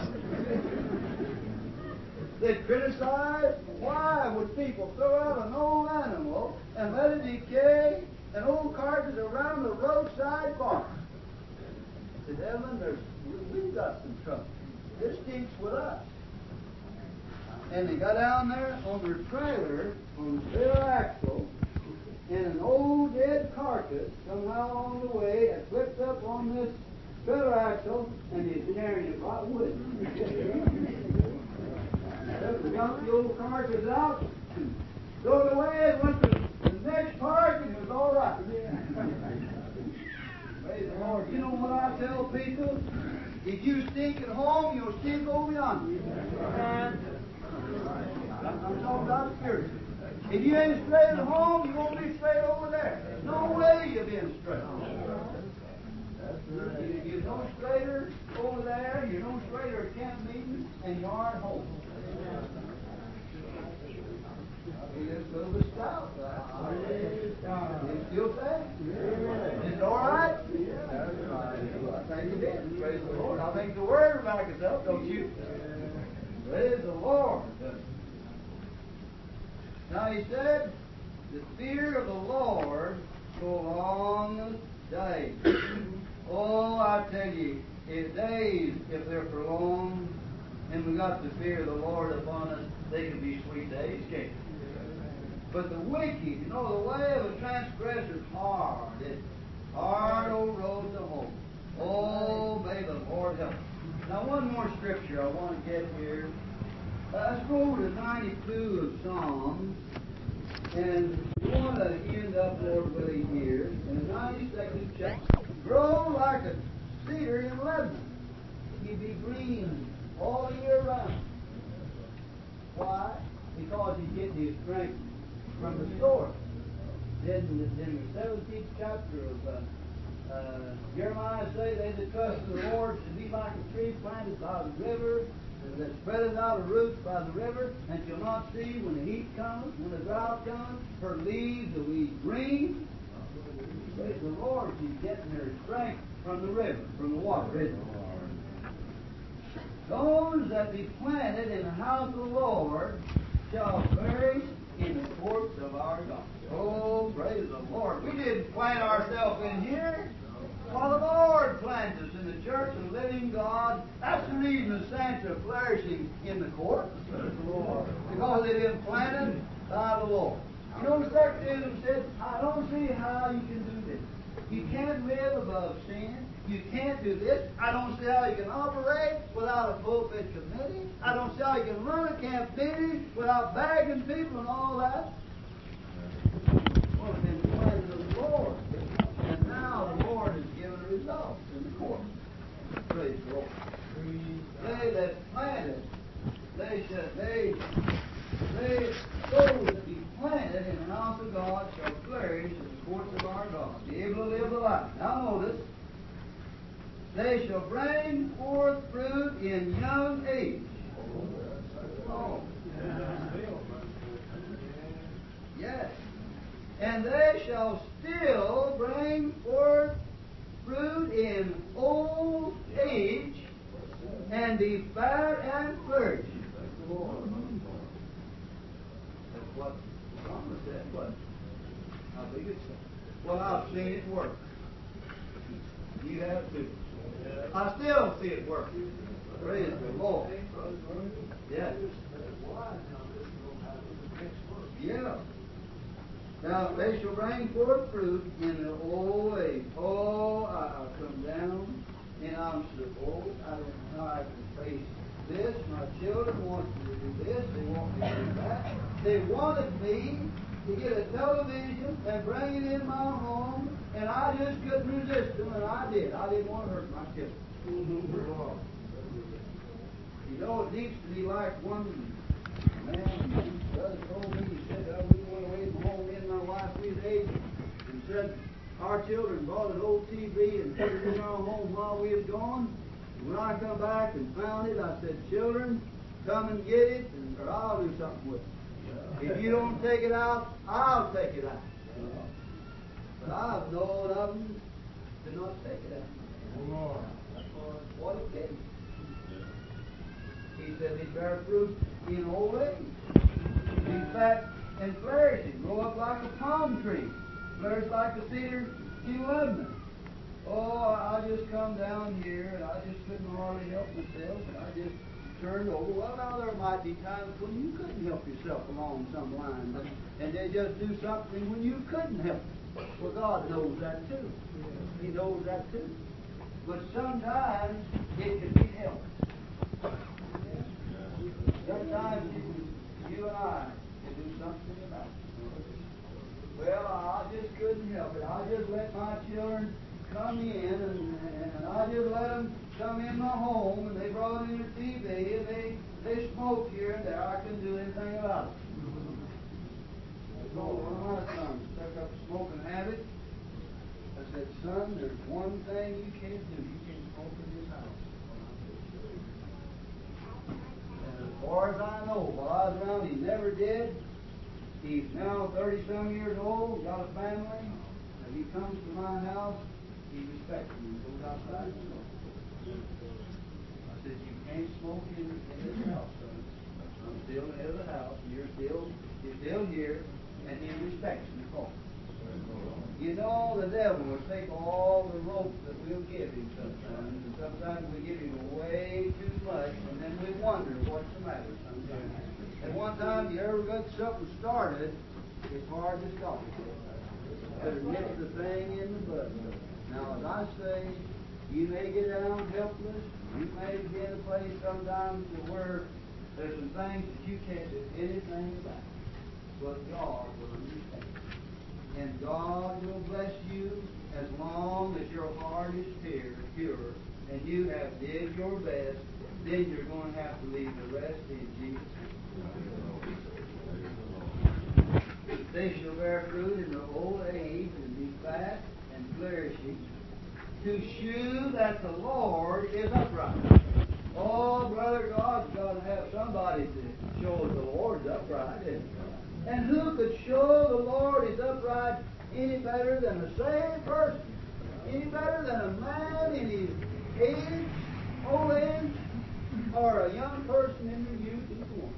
They criticized, why would people throw out an old animal and let it decay, an old carcass around the roadside park? I said, Evelyn, there's, we've got some trouble. This stinks with us. And they got down there on their trailer, on the rear axle, and an old dead carcass somehow along the way had flipped up on this trailer axle, and he's carrying it right with him. They got the old carcass out, threw it away, and went to the next park, and it was all right. Praise the Lord. You know what I tell people? If you stink at home, you'll stink over yonder. I'm talking about spiritually. If you ain't straight at home, you won't be straight over there. There's no way you're being straight. If you're no straighter over there, you're no straighter at camp meeting, and you are at home. It's a little bit stout. It's still safe. It's all right. I think it is. Praise the Lord. I think the word will back us up, don't you? Praise the Lord. Now he said, the fear of the Lord so long days. Oh, I tell you, if days, if they're prolonged, and we got the fear of the Lord upon us, they can be sweet days, can't they? But the wicked, you know, the way of a transgressor is hard. It's hard old road to home. Oh, may the Lord help us. Now, one more scripture I want to get here. Uh, let's go to ninety-two of Psalms, and we want to end up, Lord willing, here in the ninety-second chapter. Grow like a cedar in Lebanon. You be green all year round. Why? Because he's getting his strength from the source. Then in the seventeenth chapter of uh, uh, Jeremiah say, they that trust in the Lord should be like a tree planted by the river, that spreadeth out her roots by the river, and shall not see when the heat comes, when the drought comes, her leaves will be green. Praise the Lord, she's getting her strength from the river, from the water, isn't it? Those that be planted in the house of the Lord shall flourish in the courts of our God. Oh, praise the Lord. We didn't plant ourselves in here. Well, the Lord planted us in the church of the living God. That's the reason the saints are flourishing in the court. Because they've been planted by the Lord. You know, Secularism said, I don't see how you can do this. You can't live above sin. You can't do this. I don't see how you can operate without a pulpit committee. I don't see how you can run a camp meeting without bagging people and all that. Well, it's been the plan of the Lord. And now the Lord has given a result in the court. Praise the Lord. They that planted, they said, they, they, those that be planted in the house of God shall flourish in the courts of our God, be able to live the life. Now notice, they shall bring forth fruit in young age. Oh. Yes. And they shall still bring forth fruit in old age, and be fat and flourish. That's the Lord. That's what the promise said, but how big it's said. Well, I've seen it work. You have too. I still see it work. Praise the Lord. Yes. Yeah. Now they shall bring forth fruit in the old age. Oh, I'll come down and I'm so old. I don't know how I can face this. My children want me to do this. They want me to do that. They wanted me to get a television and bring it in my home, and I just couldn't resist them, and I did. I didn't want to hurt my children. You know, it needs to be like one man, brother told me, he said, oh, we went away from home, me and my wife, we was eight, and said, our children bought an old T V and put it in our home while we was gone. And when I come back and found it, I said, children, come and get it, and, or I'll do something with it. If you don't take it out, I'll take it out. But I've known of them to not take it out. That's what it did. He said they bear fruit in old age. Be fat and flourishing. Grow up like a palm tree. Flourish like a cedar in Lebanon. Oh, I just come down here and I just couldn't hardly help myself. And I just turned over. Well, now there might be times when you couldn't help yourself along some lines. And, and they just do something when you couldn't help it. Well, God knows that too. He knows that too. But sometimes it can be helped. Sometimes you, you and I can do something about it. Well, I just couldn't help it. I just let my children come in, and, and I just let them come in my home, and they brought in their T V, and they, they smoked here and there. I couldn't do anything about it. So one of my sons took up a smoking habit. I said, son, there's one thing you can't do. You can't smoke in this house. And as far as I know, while I was around, he never did. He's now thirty-some years old, got a family. If he comes to my house, he respects me. He goes outside and smokes. I said, you can't smoke in, in this house, son. I'm still the head of the house, and you're still, you're still here, and he respects me. You know, the devil will take all the rope that we'll give him sometimes, and sometimes we give him way too much, and then we wonder what's the matter sometimes. And one time you ever got something started, it's hard to stop it. Better nip the thing in the bud. Now, as I say, you may get down helpless. You may be in a place sometimes to where there's some things that you can't do anything about. But God will understand. And God will bless you as long as your heart is pure, pure and you have did your best. Then you're going to have to leave the rest in Jesus' name. They shall bear fruit in their old age and be fat and flourishing, to shew that the Lord is upright. Oh, brother, God's got to have somebody to show the Lord's upright. And, and who could show the Lord is upright any better than a saved person? Any better than a man in his age, old age, or a young person in their youth and form?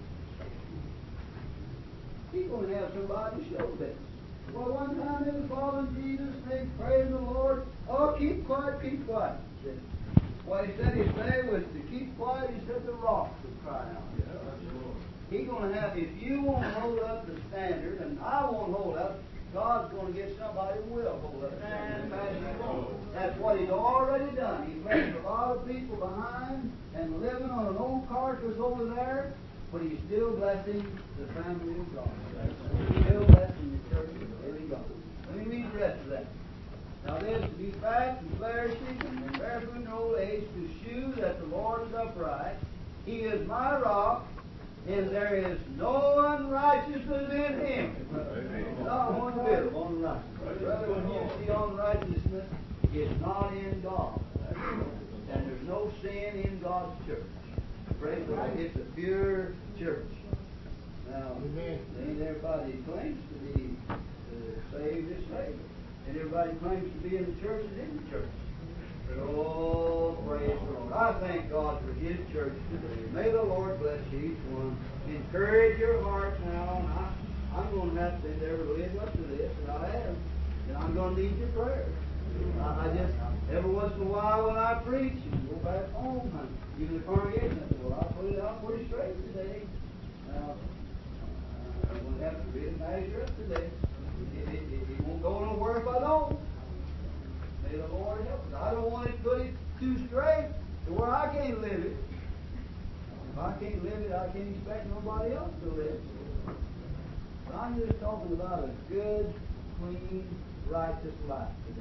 He's going to have somebody to show this. Well, one time they was following Jesus, and they prayed the Lord. Oh, keep quiet, keep quiet. He said, what he said he say was to keep quiet. He said the rocks would cry out. He's going to have, if you won't hold up the standard, and I won't hold up, God's going to get somebody who will hold up the standard. That's what He's already done. He's left a lot of people behind and living on an old carcass over there, but He's still blessing the family of God. He's still blessing in the church of the living God. Let me read the rest of that. Now this, to be fat and flourishing and barefoot in old age, to shew that the Lord is upright. He is my rock, and there is no unrighteousness in him. Not one bit of unrighteousness. Brother, when you see unrighteousness, it's not in God. And there's no sin in God's church. Praise God. It's a pure church. Now, ain't everybody claims to be uh, saved is saved. And everybody claims to be in the church is in the church. Oh, praise the Lord. I thank God for His church today. May the Lord bless each one. Encourage your hearts now. And I, I'm going to have to endeavor to live up to this, and I am. And I'm going to need your prayers. I, I just, every once in a while when I preach, and go back home, and even the congregation, I say, well, I'll put it out pretty straight today. Now, I'm going to have to really measure up today. It, it, it, it won't go nowhere if I don't. May the Lord help us. I don't want to put it too straight to where I can't live it. If I can't live it, I can't expect nobody else to live. But I'm just talking about a good, clean, righteous life.